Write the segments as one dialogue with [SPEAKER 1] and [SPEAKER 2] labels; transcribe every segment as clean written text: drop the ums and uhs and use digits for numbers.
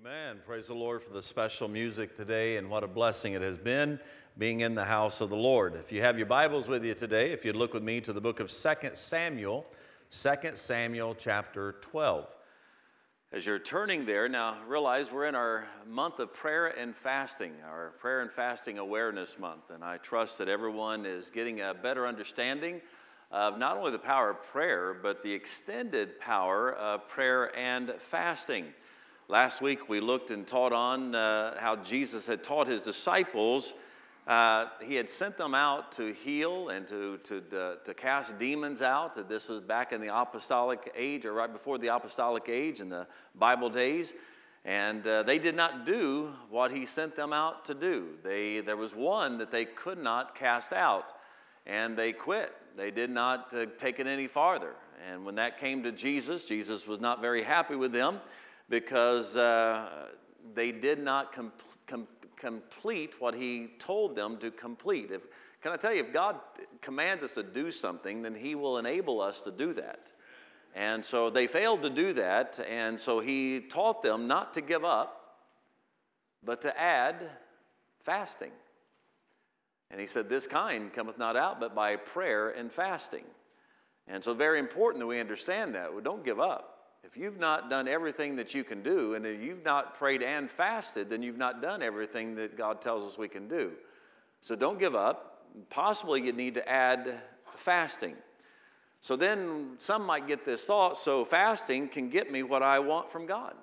[SPEAKER 1] Amen. Praise the Lord for the special music today, and what a blessing it has been being in the house of the Lord. If you have your Bibles with you today, if you'd look with me to the book of 2 Samuel chapter 12. As you're turning there, now realize we're in our month of prayer and fasting, our prayer and fasting awareness month, and I trust that everyone is getting a better understanding of not only the power of prayer, but the extended power of prayer and fasting. Last week we looked and taught on how Jesus had taught his disciples. He had sent them out to heal and to cast demons out. This was back in the apostolic age, or right before the apostolic age in the Bible days. And they did not do what he sent them out to do. There was one that they could not cast out, and they quit. They did not take it any farther. And when that came to Jesus, Jesus was not very happy with them, because they did not complete what he told them to complete. Can I tell you, if God commands us to do something, then he will enable us to do that. And so they failed to do that, and so he taught them not to give up, but to add fasting. And he said, "This kind cometh not out but by prayer and fasting." And so very important that we understand that. Well, don't give up. If you've not done everything that you can do, and if you've not prayed and fasted, then you've not done everything that God tells us we can do. So don't give up. Possibly you need to add fasting. So then some might get this thought, so fasting can get me what I want from God.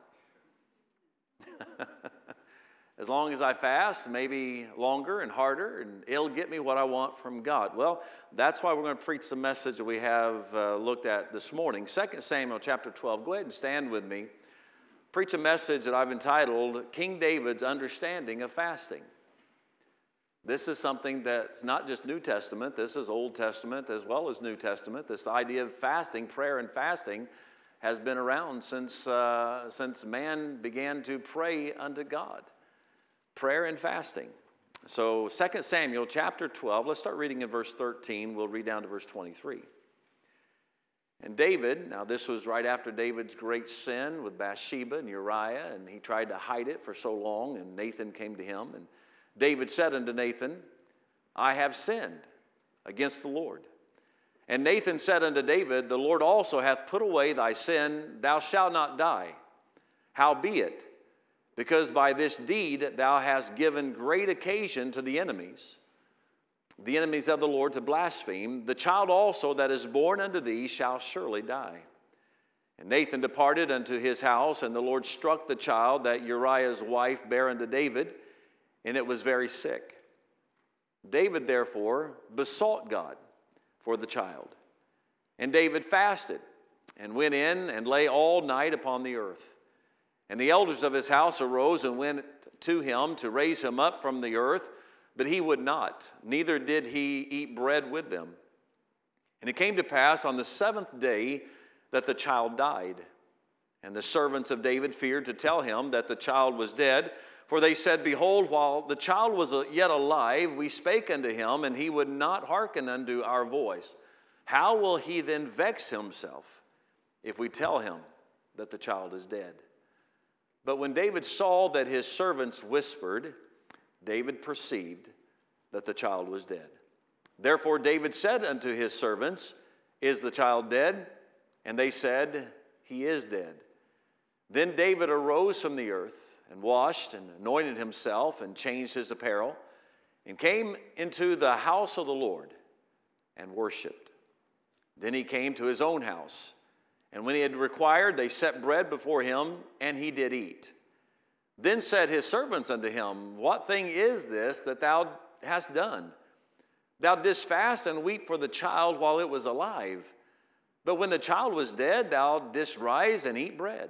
[SPEAKER 1] As long as I fast, maybe longer and harder, and it'll get me what I want from God. Well, that's why we're going to preach the message that we have looked at this morning. 2 Samuel chapter 12. Go ahead and stand with me. Preach a message that I've entitled, King David's Understanding of Fasting. This is something that's not just New Testament. This is Old Testament as well as New Testament. This idea of fasting, prayer and fasting, has been around since man began to pray unto God. Prayer and fasting. So 2 Samuel chapter 12, let's start reading in verse 13. We'll read down to verse 23. And David, now this was right after David's great sin with Bathsheba and Uriah, and he tried to hide it for so long, and Nathan came to him. And David said unto Nathan, I have sinned against the Lord. And Nathan said unto David, the Lord also hath put away thy sin, thou shalt not die. Howbeit, because by this deed thou hast given great occasion to the enemies of the Lord, to blaspheme, the child also that is born unto thee shall surely die. And Nathan departed unto his house, and the Lord struck the child that Uriah's wife bare unto David, and it was very sick. David therefore besought God for the child. And David fasted, and went in and lay all night upon the earth. And the elders of his house arose and went to him to raise him up from the earth, but he would not, neither did he eat bread with them. And it came to pass on the seventh day that the child died. And the servants of David feared to tell him that the child was dead, for they said, Behold, while the child was yet alive, we spake unto him, and he would not hearken unto our voice. How will he then vex himself if we tell him that the child is dead? But when David saw that his servants whispered, David perceived that the child was dead. Therefore David said unto his servants, Is the child dead? And they said, He is dead. Then David arose from the earth, and washed, and anointed himself, and changed his apparel, and came into the house of the Lord, and worshipped. Then he came to his own house. And when he had required, they set bread before him, and he did eat. Then said his servants unto him, What thing is this that thou hast done? Thou didst fast and weep for the child while it was alive. But when the child was dead, thou didst rise and eat bread.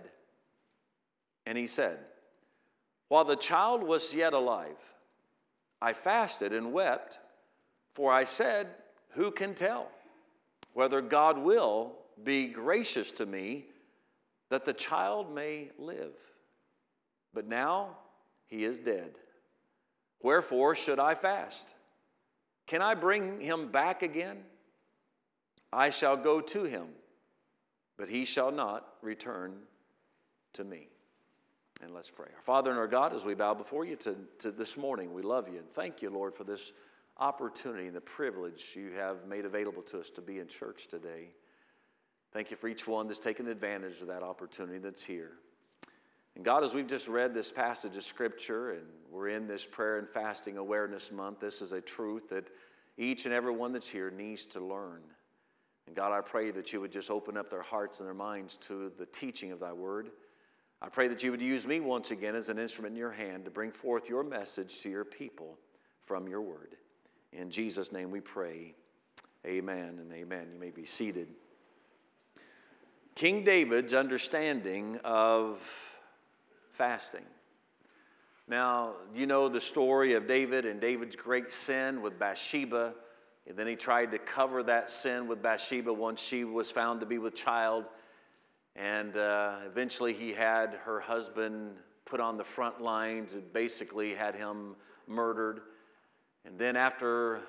[SPEAKER 1] And he said, While the child was yet alive, I fasted and wept, for I said, Who can tell whether God will be gracious to me, that the child may live? But now he is dead. Wherefore should I fast? Can I bring him back again? I shall go to him, but he shall not return to me. And let's pray. Our Father and our God, as we bow before you to this morning, we love you and thank you, Lord, for this opportunity and the privilege you have made available to us to be in church today. Thank you for each one that's taken advantage of that opportunity that's here. And God, as we've just read this passage of Scripture and we're in this prayer and fasting awareness month, this is a truth that each and every one that's here needs to learn. And God, I pray that you would just open up their hearts and their minds to the teaching of thy word. I pray that you would use me once again as an instrument in your hand to bring forth your message to your people from your word. In Jesus' name we pray. Amen and amen. You may be seated. King David's understanding of fasting. Now, you know the story of David and David's great sin with Bathsheba. And then he tried to cover that sin with Bathsheba once she was found to be with child. And eventually he had her husband put on the front lines and basically had him murdered. And then after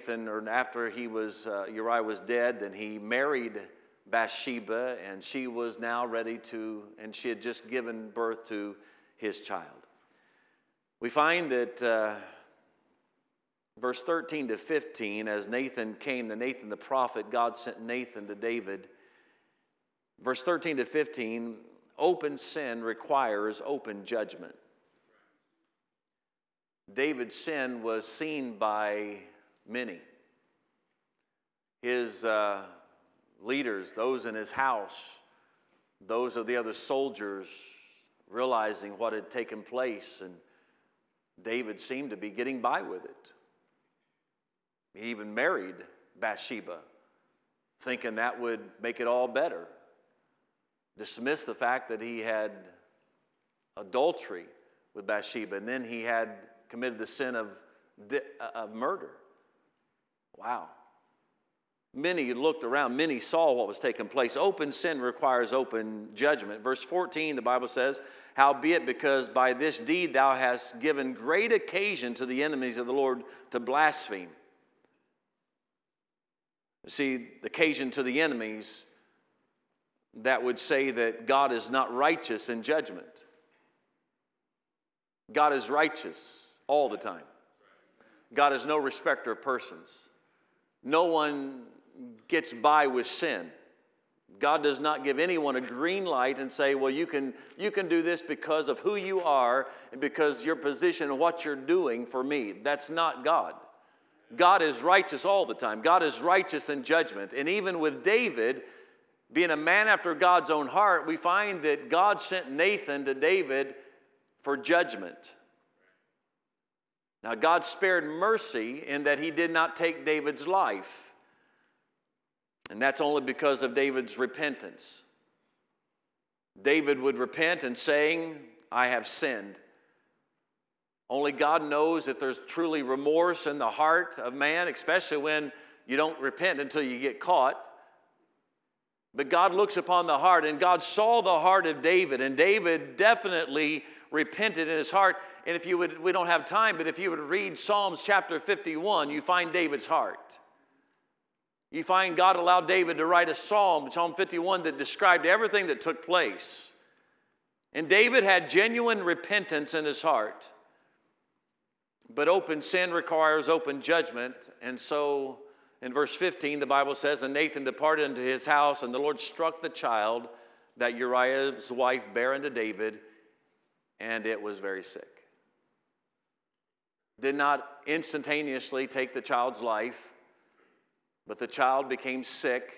[SPEAKER 1] Uriah was dead, then he married Bathsheba, and she was now and she had just given birth to his child. We find that verse 13 to 15, as Nathan came, Nathan the prophet, God sent Nathan to David. Verse 13 to 15, open sin requires open judgment. David's sin was seen by many. His leaders, those in his house, those of the other soldiers, realizing what had taken place, and David seemed to be getting by with it. He even married Bathsheba, thinking that would make it all better. Dismissed the fact that he had adultery with Bathsheba, and then he had committed the sin of murder. Wow. Many looked around, many saw what was taking place. Open sin requires open judgment. Verse 14, the Bible says, howbeit because by this deed thou hast given great occasion to the enemies of the Lord to blaspheme. See, the occasion to the enemies, that would say that God is not righteous in judgment. God is righteous all the time. God is no respecter of persons. No one gets by with sin. God does not give anyone a green light and say, well, you can do this because of who you are and because your position and what you're doing for me. That's not God. God is righteous all the time. God is righteous in judgment. And even with David, being a man after God's own heart, we find that God sent Nathan to David for judgment. Now, God spared mercy in that he did not take David's life. And that's only because of David's repentance. David would repent and saying, I have sinned. Only God knows if there's truly remorse in the heart of man, especially when you don't repent until you get caught. But God looks upon the heart, and God saw the heart of David, and David definitely repented in his heart. And if you would, we don't have time, but if you would read Psalms chapter 51, you find David's heart. You find God allowed David to write a psalm, Psalm 51, that described everything that took place. And David had genuine repentance in his heart. But open sin requires open judgment. And so in verse 15, the Bible says, and Nathan departed into his house, and the Lord struck the child that Uriah's wife bare unto David, and it was very sick. Did not instantaneously take the child's life, but the child became sick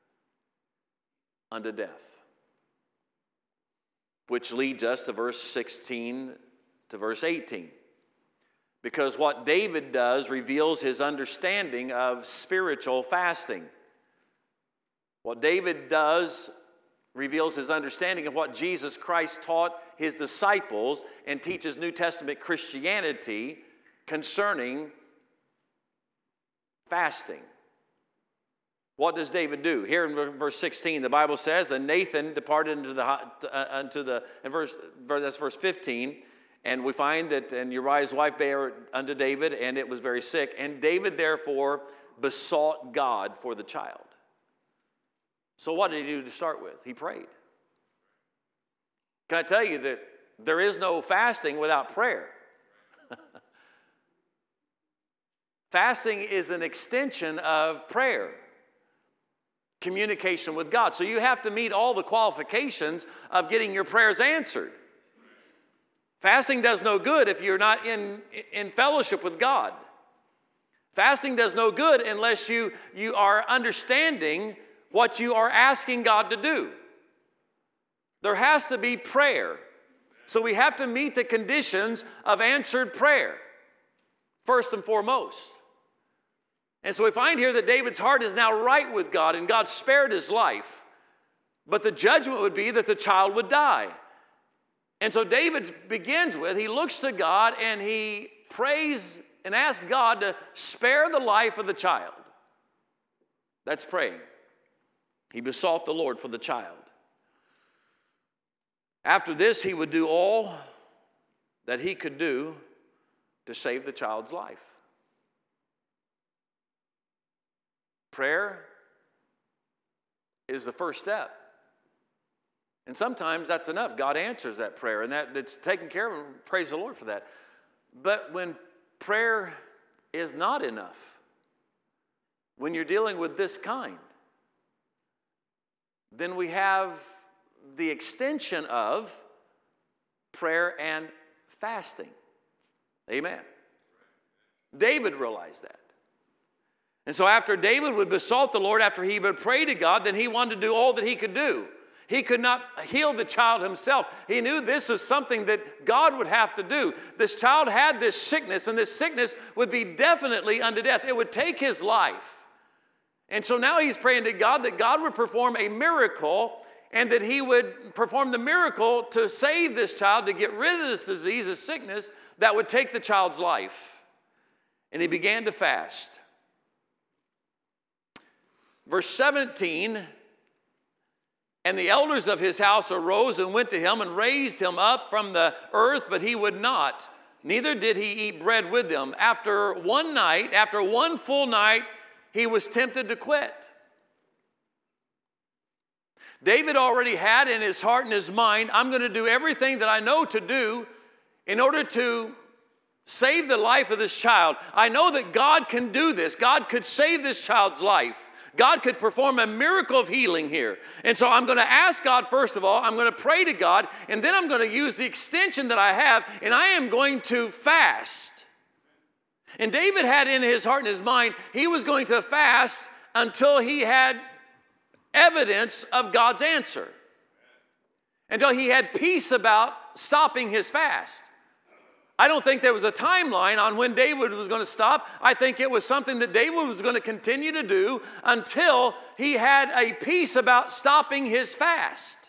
[SPEAKER 1] unto death. Which leads us to verse 16 to verse 18. Because what David does reveals his understanding of spiritual fasting. What David does reveals his understanding of what Jesus Christ taught his disciples and teaches New Testament Christianity concerning fasting. What does David do? Here in verse 16, the Bible says, and Nathan departed that's verse 15, and we find that, and Uriah's wife bare unto David, and it was very sick. And David therefore besought God for the child. So what did he do to start with? He prayed. Can I tell you that there is no fasting without prayer. Fasting is an extension of prayer, communication with God. So you have to meet all the qualifications of getting your prayers answered. Fasting does no good if you're not in fellowship with God. Fasting does no good unless you are understanding what you are asking God to do. There has to be prayer. So we have to meet the conditions of answered prayer, first and foremost. And so we find here that David's heart is now right with God, and God spared his life. But the judgment would be that the child would die. And so David begins with, he looks to God and he prays and asks God to spare the life of the child. That's praying. He besought the Lord for the child. After this, he would do all that he could do to save the child's life. Prayer is the first step. And sometimes that's enough. God answers that prayer, and that's taken care of. Praise the Lord for that. But when prayer is not enough, when you're dealing with this kind, then we have the extension of prayer and fasting. Amen. David realized that. And so after David would besought the Lord, after he would pray to God, then he wanted to do all that he could do. He could not heal the child himself. He knew this is something that God would have to do. This child had this sickness, and this sickness would be definitely unto death. It would take his life. And so now he's praying to God that God would perform a miracle, and that he would perform the miracle to save this child, to get rid of this disease, this sickness that would take the child's life. And he began to fast. Verse 17, and the elders of his house arose and went to him and raised him up from the earth, but he would not. Neither did he eat bread with them. After one full night, he was tempted to quit. David already had in his heart and his mind, I'm going to do everything that I know to do in order to save the life of this child. I know that God can do this. God could save this child's life. God could perform a miracle of healing here. And so I'm going to ask God, first of all, I'm going to pray to God, and then I'm going to use the extension that I have, and I am going to fast. And David had in his heart and his mind, he was going to fast until he had evidence of God's answer. Until he had peace about stopping his fast. I don't think there was a timeline on when David was going to stop. I think it was something that David was going to continue to do until he had a peace about stopping his fast.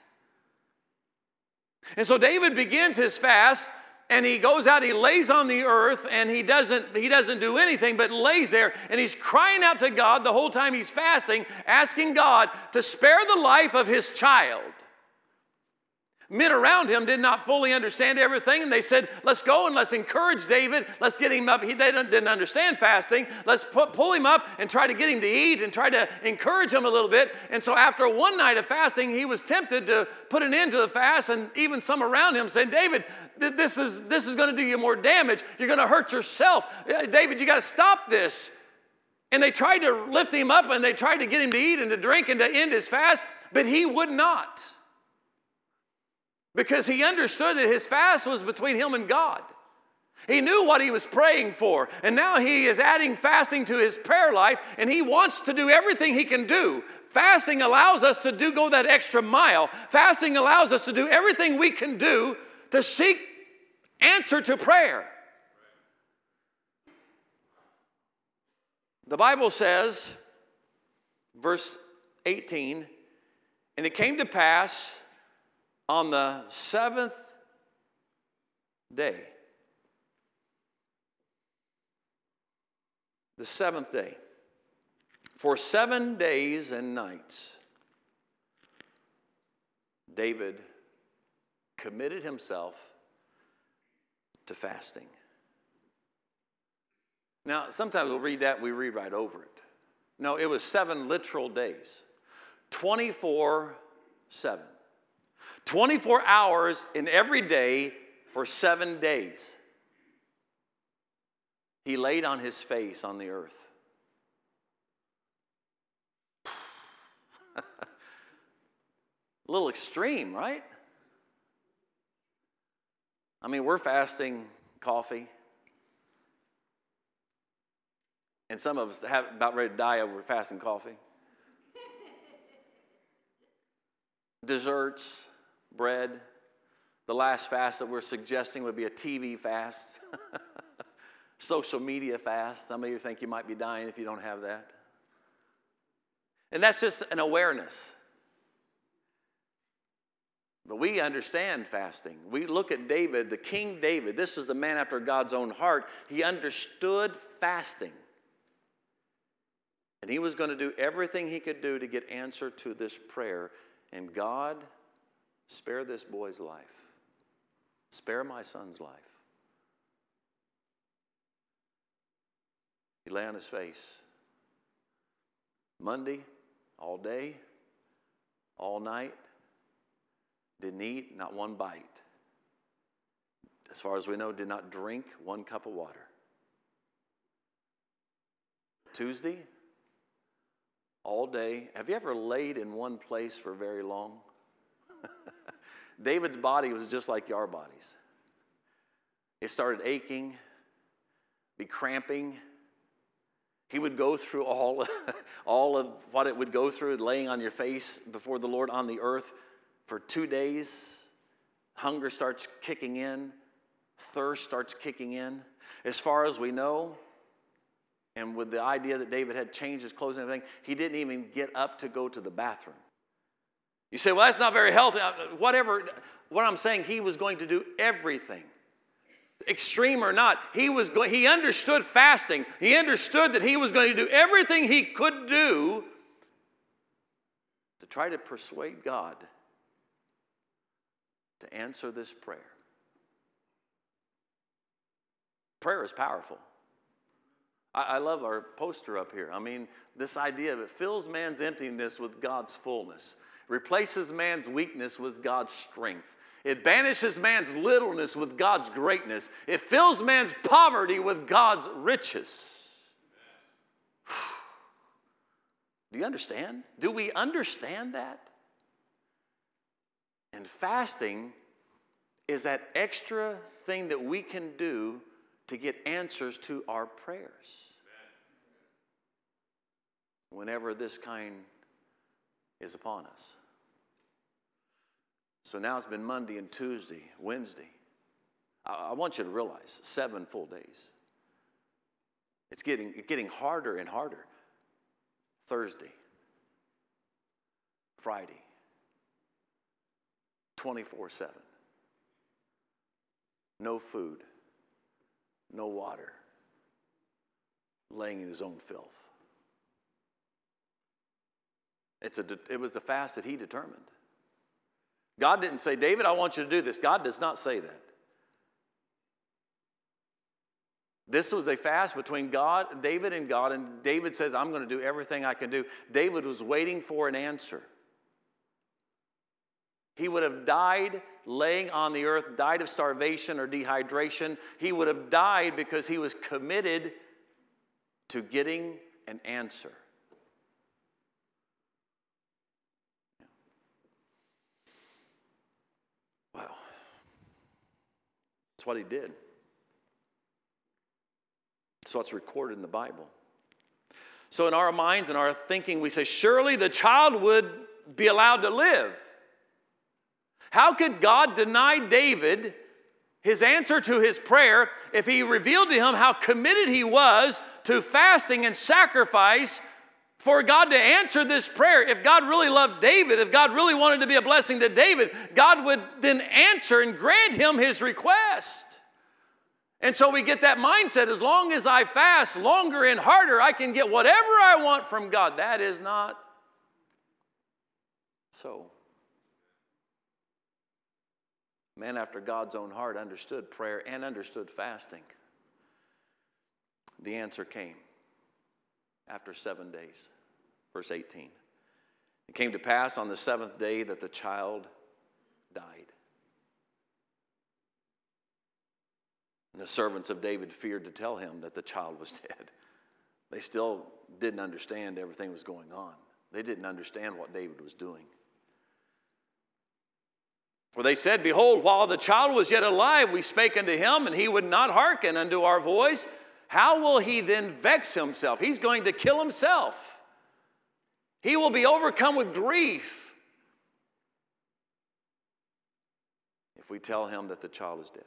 [SPEAKER 1] And so David begins his fast, and he goes out, he lays on the earth, and he doesn't do anything but lays there, and he's crying out to God the whole time he's fasting, asking God to spare the life of his child. Men around him did not fully understand everything, and they said, let's go and let's encourage David. Let's get him up. They didn't understand fasting. Let's pull him up and try to get him to eat and try to encourage him a little bit. And so after one night of fasting, he was tempted to put an end to the fast, and even some around him said, David, this is going to do you more damage. You're going to hurt yourself. David, you got to stop this. And they tried to lift him up, and they tried to get him to eat and to drink and to end his fast, but he would not. Because he understood that his fast was between him and God. He knew what he was praying for. And now he is adding fasting to his prayer life, and he wants to do everything he can do. Fasting allows us to go that extra mile. Fasting allows us to do everything we can do to seek answer to prayer. The Bible says, verse 18, and it came to pass on the seventh day, for 7 days and nights, David committed himself to fasting. Now, sometimes we'll read that and we read right over it. No, it was 7 literal days, 24/7. 24 hours in every day for 7 days. He laid on his face on the earth. A little extreme, right? I mean, we're fasting coffee. And some of us have about ready to die over fasting coffee. Desserts, bread. The last fast that we're suggesting would be a TV fast. Social media fast. Some of you think you might be dying if you don't have that. And that's just an awareness. But we understand fasting. We look at David, the King David. This was a man after God's own heart. He understood fasting. And he was going to do everything he could do to get answer to this prayer. And God, spare this boy's life. Spare my son's life. He lay on his face. Monday, all day, all night. Didn't eat, not one bite. As far as we know, did not drink 1 cup of water. Tuesday, all day. Have you ever laid in one place for very long? David's body was just like our bodies. It started aching, be cramping. He would go through all of what it would go through, laying on your face before the Lord on the earth for 2 days. Hunger starts kicking in. Thirst starts kicking in. As far as we know, and with the idea that David had changed his clothes and everything, he didn't even get up to go to the bathroom. You say, well, that's not very healthy. Whatever. What I'm saying, he was going to do everything. Extreme or not, he understood fasting. He understood that he was going to do everything he could do to try to persuade God to answer this prayer. Prayer is powerful. I love our poster up here. I mean, this idea of it fills man's emptiness with God's fullness, replaces man's weakness with God's strength. It banishes man's littleness with God's greatness. It fills man's poverty with God's riches. Do you understand? Do we understand that? And fasting is that extra thing that we can do to get answers to our prayers. Whenever this kind is upon us. So now it's been Monday and Tuesday, Wednesday. I want you to realize 7 full days. It's getting harder and harder. Thursday, Friday, 24/7. No food, no water, laying in his own filth. It was a fast that he determined. God didn't say, David, I want you to do this. God does not say that. This was a fast between David, and David says, I'm going to do everything I can do. David was waiting for an answer. He would have died laying on the earth, died of starvation or dehydration. He would have died because he was committed to getting an answer. Wow. That's what he did. That's what's recorded in the Bible. So in our minds and our thinking, we say, surely the child would be allowed to live. How could God deny David his answer to his prayer if he revealed to him how committed he was to fasting and sacrifice for God to answer this prayer? If God really loved David, if God really wanted to be a blessing to David, God would then answer and grant him his request. And so we get that mindset, as long as I fast longer and harder, I can get whatever I want from God. That is not so. Man after God's own heart understood prayer and understood fasting. The answer came after 7 days. Verse 18. It came to pass on the 7th day that the child died. The servants of David feared to tell him that the child was dead. They still didn't understand everything was going on. They didn't understand what David was doing. For they said, behold, while the child was yet alive, we spake unto him, and he would not hearken unto our voice. How will he then vex himself? He's going to kill himself. He will be overcome with grief if we tell him that the child is dead.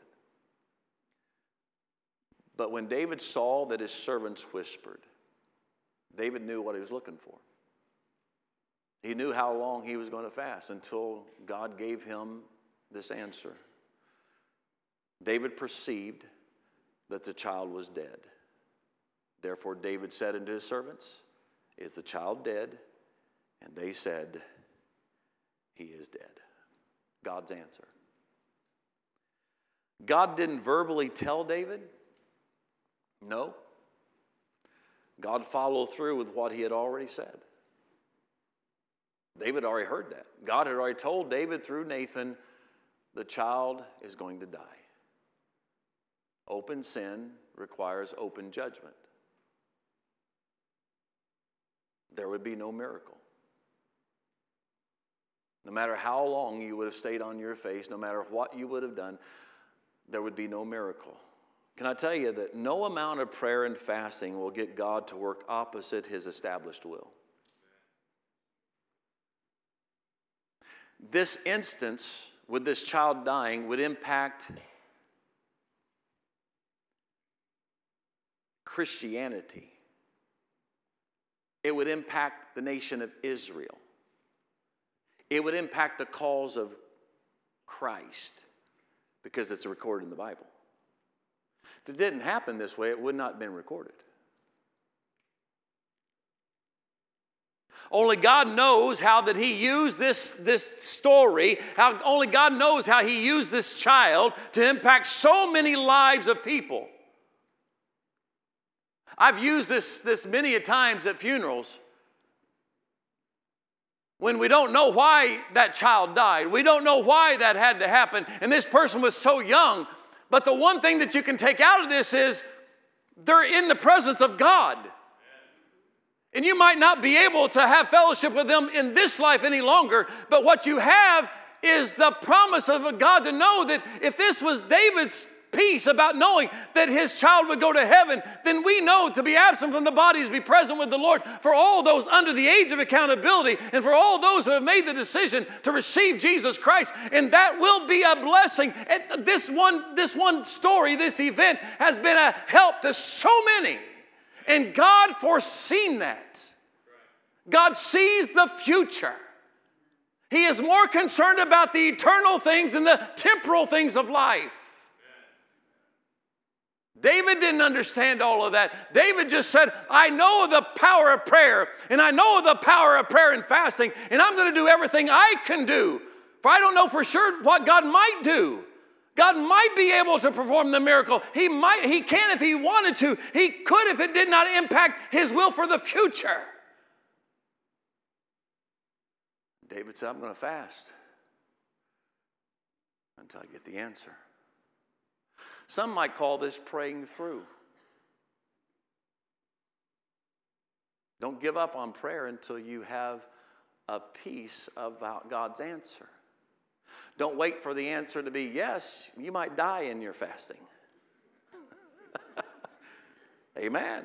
[SPEAKER 1] But when David saw that his servants whispered, David knew what he was looking for. He knew how long he was going to fast until God gave him this answer. David perceived that the child was dead. Therefore David said unto his servants, is the child dead? And they said, he is dead. God's answer. God didn't verbally tell David. No. God followed through with what he had already said. David already heard that. God had already told David through Nathan, the child is going to die. Open sin requires open judgment. There would be no miracle. No matter how long you would have stayed on your face, no matter what you would have done, there would be no miracle. Can I tell you that no amount of prayer and fasting will get God to work opposite his established will? This instance with this child dying would impact Christianity. It would impact the nation of Israel. It would impact the cause of Christ because it's recorded in the Bible. If it didn't happen this way, it would not have been recorded. Only God knows how that he used this story, only God knows how he used this child to impact so many lives of people. I've used this many a times at funerals. When we don't know why that child died. We don't know why that had to happen. And this person was so young. But the one thing that you can take out of this is they're in the presence of God. And you might not be able to have fellowship with them in this life any longer. But what you have is the promise of God to know that if this was David's peace about knowing that his child would go to heaven, then we know to be absent from the body is to be present with the Lord. For all those under the age of accountability and for all those who have made the decision to receive Jesus Christ, and that will be a blessing. And this one story, this event has been a help to so many, and God foreseen that. God sees the future. He is more concerned about the eternal things than the temporal things of life. David didn't understand all of that. David just said, I know the power of prayer, and I know the power of prayer and fasting, and I'm going to do everything I can do. For I don't know for sure what God might do. God might be able to perform the miracle. He can if he wanted to. He could if it did not impact his will for the future. David said, I'm going to fast until I get the answer. Some might call this praying through. Don't give up on prayer until you have a peace about God's answer. Don't wait for the answer to be yes. You might die in your fasting. Amen.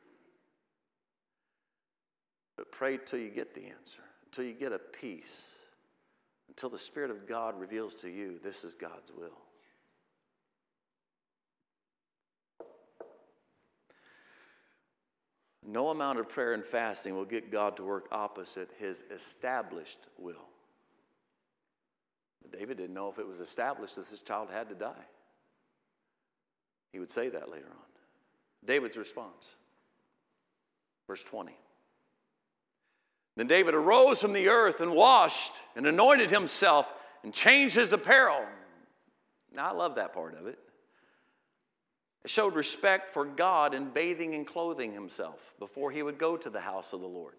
[SPEAKER 1] But pray till you get the answer, until you get a peace, until the Spirit of God reveals to you this is God's will. No amount of prayer and fasting will get God to work opposite his established will. But David didn't know if it was established that this child had to die. He would say that later on. David's response. Verse 20. Then David arose from the earth and washed and anointed himself and changed his apparel. Now, I love that part of it. It showed respect for God in bathing and clothing himself before he would go to the house of the Lord.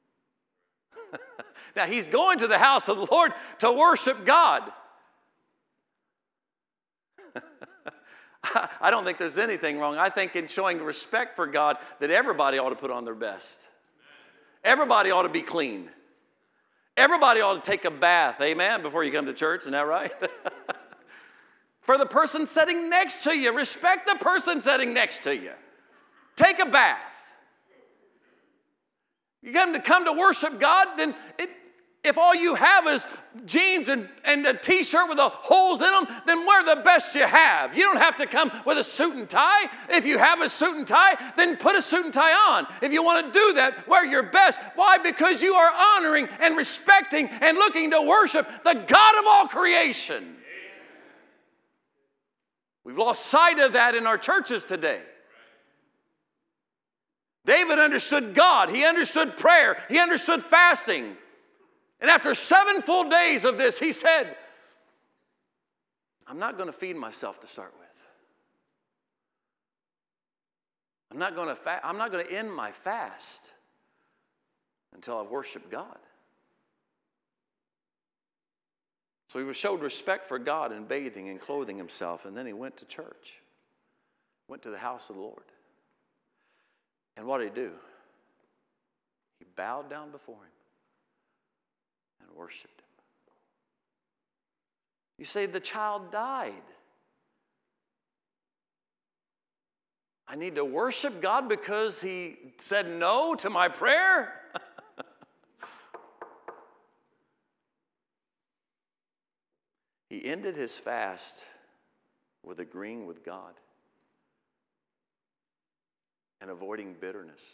[SPEAKER 1] Now, he's going to the house of the Lord to worship God. I don't think there's anything wrong. I think in showing respect for God that everybody ought to put on their best. Everybody ought to be clean. Everybody ought to take a bath, amen, before you come to church. Isn't that right? For the person sitting next to you, respect the person sitting next to you. Take a bath. You come to worship God, then if all you have is jeans and a t-shirt with the holes in them, then wear the best you have. You don't have to come with a suit and tie. If you have a suit and tie, then put a suit and tie on. If you want to do that, wear your best. Why? Because you are honoring and respecting and looking to worship the God of all creation. We've lost sight of that in our churches today. David understood God. He understood prayer. He understood fasting. And after 7 full days of this, he said, I'm not going to feed myself to start with. I'm not going to end my fast until I've worshiped God. So he showed respect for God in bathing and clothing himself, and then he went to church, went to the house of the Lord. And what did he do? He bowed down before him and worshiped him. You say, the child died. I need to worship God because he said no to my prayer? He ended his fast with agreeing with God and avoiding bitterness.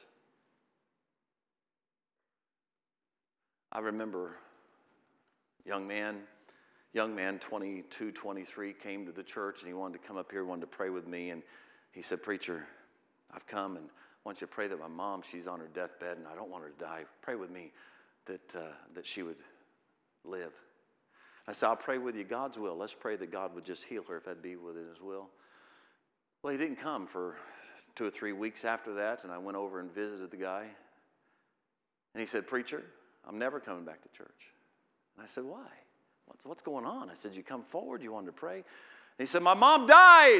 [SPEAKER 1] I remember young man, 22, 23, came to the church and he wanted to come up here, wanted to pray with me. And he said, preacher, I've come and I want you to pray that my mom, she's on her deathbed and I don't want her to die. Pray with me that she would live. I said, I'll pray with you God's will. Let's pray that God would just heal her if that'd be within his will. Well, he didn't come for 2 or 3 weeks after that, and I went over and visited the guy. And he said, preacher, I'm never coming back to church. And I said, why? What's going on? I said, you come forward, you wanted to pray. And he said, my mom died.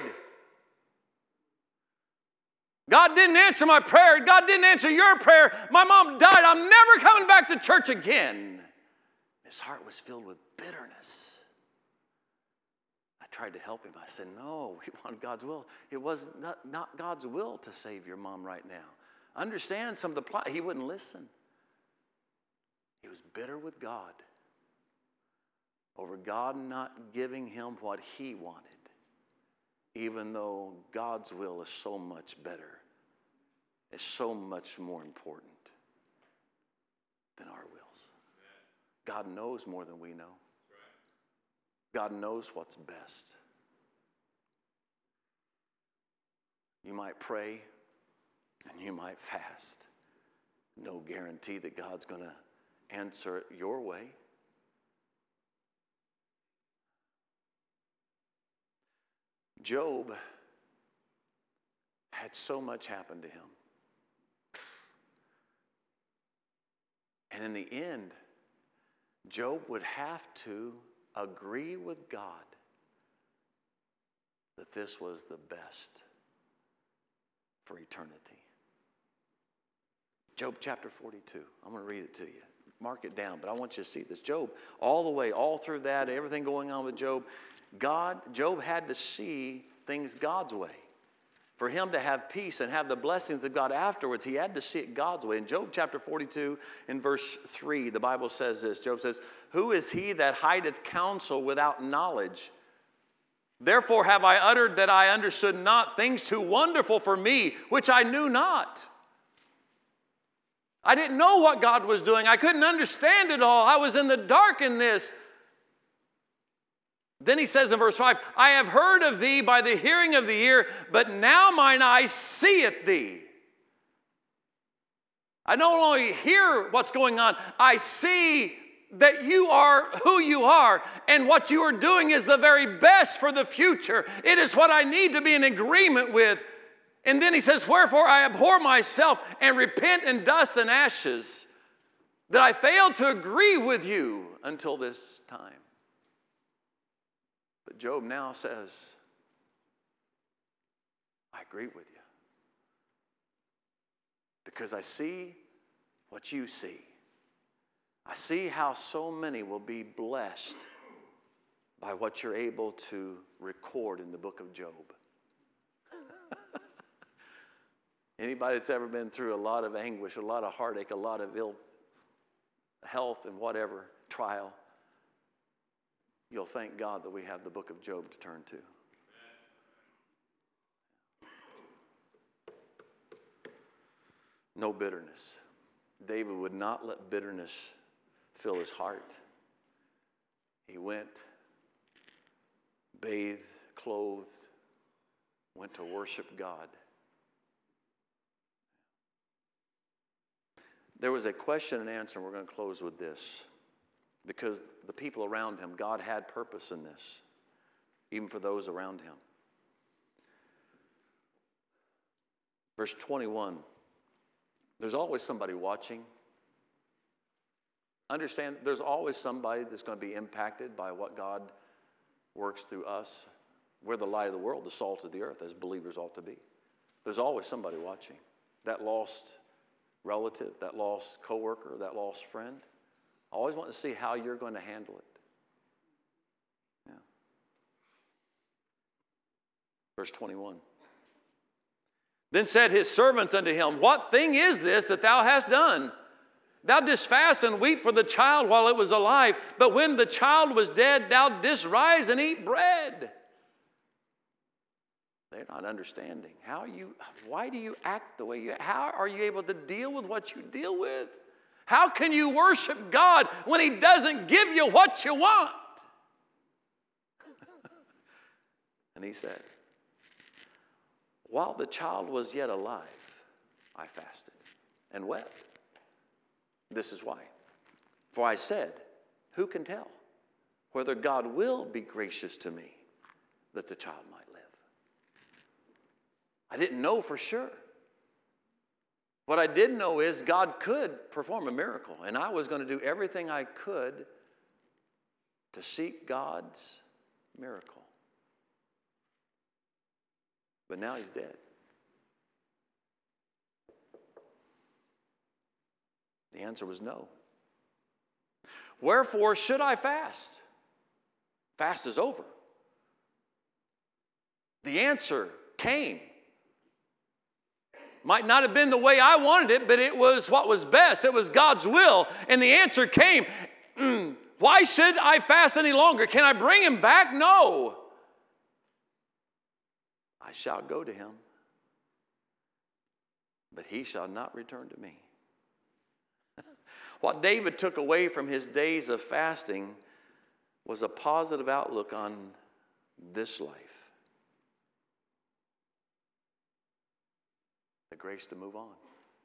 [SPEAKER 1] God didn't answer my prayer. God didn't answer your prayer. My mom died. I'm never coming back to church again. His heart was filled with bitterness. I tried to help him. I said, no, we want God's will. It was not God's will to save your mom right now. Understand some of the plot. He wouldn't listen. He was bitter with God over God not giving him what he wanted, even though God's will is so much better, is so much more important than our wills. God knows more than we know. God knows what's best. You might pray and you might fast. No guarantee that God's going to answer it your way. Job had so much happen to him. And in the end, Job would have to agree with God that this was the best for eternity. Job chapter 42. I'm going to read it to you. Mark it down, but I want you to see this. Job, all the way, all through that, everything going on with Job, Job had to see things God's way. For him to have peace and have the blessings of God afterwards, he had to see it God's way. In Job chapter 42, in verse 3, the Bible says this. Job says, who is he that hideth counsel without knowledge? Therefore have I uttered that I understood not things too wonderful for me, which I knew not. I didn't know what God was doing. I couldn't understand it all. I was in the dark in this. Then he says in verse 5, I have heard of thee by the hearing of the ear, but now mine eye seeth thee. I not only hear what's going on, I see that you are who you are, and what you are doing is the very best for the future. It is what I need to be in agreement with. And then he says, wherefore I abhor myself and repent in dust and ashes, that I failed to agree with you until this time. But Job now says, agree with you. Because I see what you see. I see how so many will be blessed by what you're able to record in the book of Job. Anybody that's ever been through a lot of anguish, a lot of heartache, a lot of ill health and whatever, trial, you'll thank God that we have the book of Job to turn to. No bitterness. David would not let bitterness fill his heart. He went, bathed, clothed, went to worship God. There was a question and answer, and we're going to close with this. Because the people around him, God had purpose in this, even for those around him. Verse 21, there's always somebody watching. Understand, there's always somebody that's going to be impacted by what God works through us. We're the light of the world, the salt of the earth, as believers ought to be. There's always somebody watching. That lost relative, that lost coworker, that lost friend. I always want to see how you're going to handle it. Yeah. Verse 21. Then said his servants unto him, what thing is this that thou hast done? Thou didst fast and weep for the child while it was alive, but when the child was dead, thou didst rise and eat bread. They're not understanding. Why do you act the way you act? How are you able to deal with what you deal with? How can you worship God when He doesn't give you what you want? And he said, while the child was yet alive, I fasted and wept. This is why. For I said, who can tell whether God will be gracious to me that the child might live? I didn't know for sure. What I did know is God could perform a miracle, and I was going to do everything I could to seek God's miracle. But now he's dead. The answer was no. Wherefore should I fast? Fast is over. The answer came. Might not have been the way I wanted it, but it was what was best. It was God's will. And the answer came. Why should I fast any longer? Can I bring him back? No. I shall go to him, but he shall not return to me. What David took away from his days of fasting was a positive outlook on this life. The grace to move on.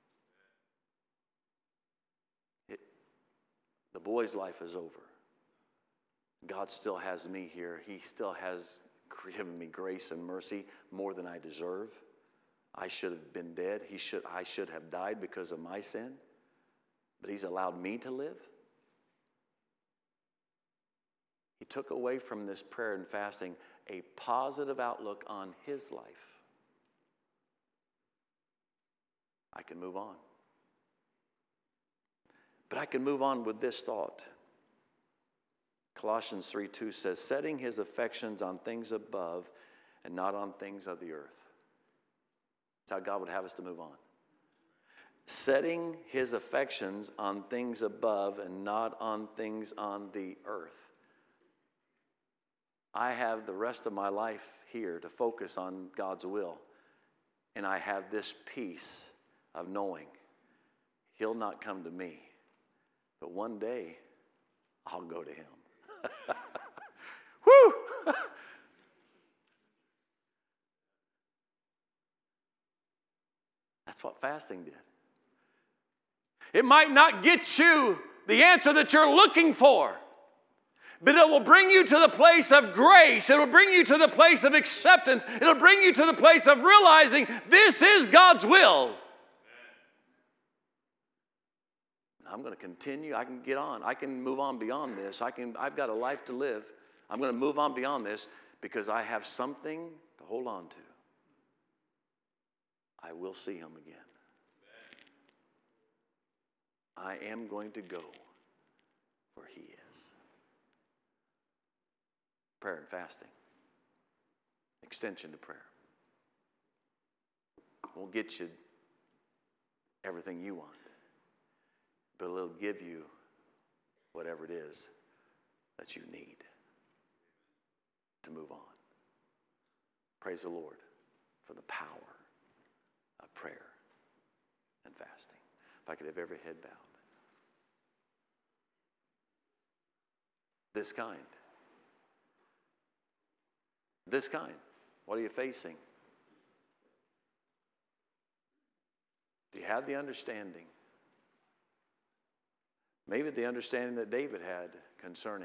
[SPEAKER 1] The boy's life is over. God still has me here. He still has given me grace and mercy more than I deserve. I should have been dead. I should have died because of my sin. But he's allowed me to live. He took away from this prayer and fasting a positive outlook on his life. I can move on. But I can move on with this thought. Colossians 3:2 says, setting his affections on things above and not on things of the earth. That's how God would have us to move on. Setting his affections on things above and not on things on the earth. I have the rest of my life here to focus on God's will. And I have this peace of knowing he'll not come to me, but one day I'll go to him. Woo! That's what fasting did. It might not get you the answer that you're looking for, but it will bring you to the place of grace. It will bring you to the place of acceptance. It will bring you to the place of realizing this is God's will. I'm going to continue. I can get on. I can move on beyond this. I've got a life to live. I'm going to move on beyond this because I have something to hold on to. I will see him again. I am going to go where he is. Prayer and fasting. Extension to prayer. Won't get you everything you want, but it'll give you whatever it is that you need to move on. Praise the Lord for the power of prayer and fasting. If I could have every head bowed. This kind. This kind. What are you facing? Do you have the understanding? Maybe the understanding that David had concerning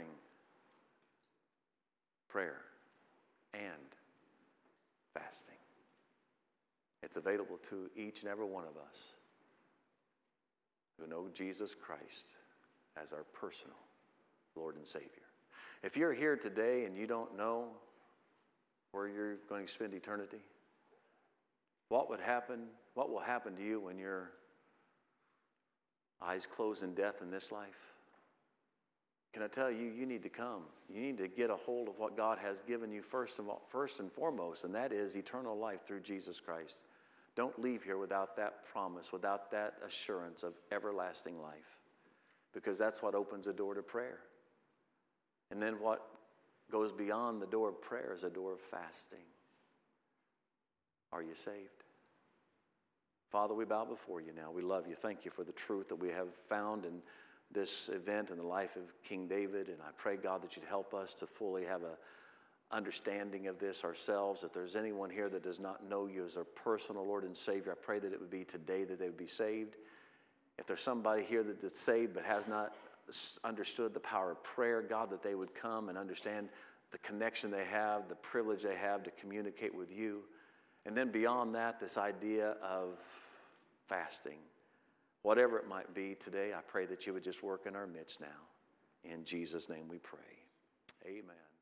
[SPEAKER 1] prayer and fasting. It's available to each and every one of us who know Jesus Christ as our personal Lord and Savior. If you're here today and you don't know where you're going to spend eternity, what will happen to you when your eyes close in death in this life? Can I tell you, you need to come. You need to get a hold of what God has given you first and foremost, and that is eternal life through Jesus Christ. Don't leave here without that promise, without that assurance of everlasting life, because that's what opens the door to prayer. And then what goes beyond the door of prayer is a door of fasting. Are you saved? Father, we bow before you now. We love you. Thank you for the truth that we have found in this event in the life of King David. And I pray, God, that you'd help us to fully have an understanding of this ourselves. If there's anyone here that does not know you as their personal Lord and Savior, I pray that it would be today that they would be saved. If there's somebody here that is saved but has not understood the power of prayer, God, that they would come and understand the connection they have, the privilege they have to communicate with you. And then beyond that, this idea of fasting. Whatever it might be today, I pray that you would just work in our midst now. In Jesus' name we pray. Amen.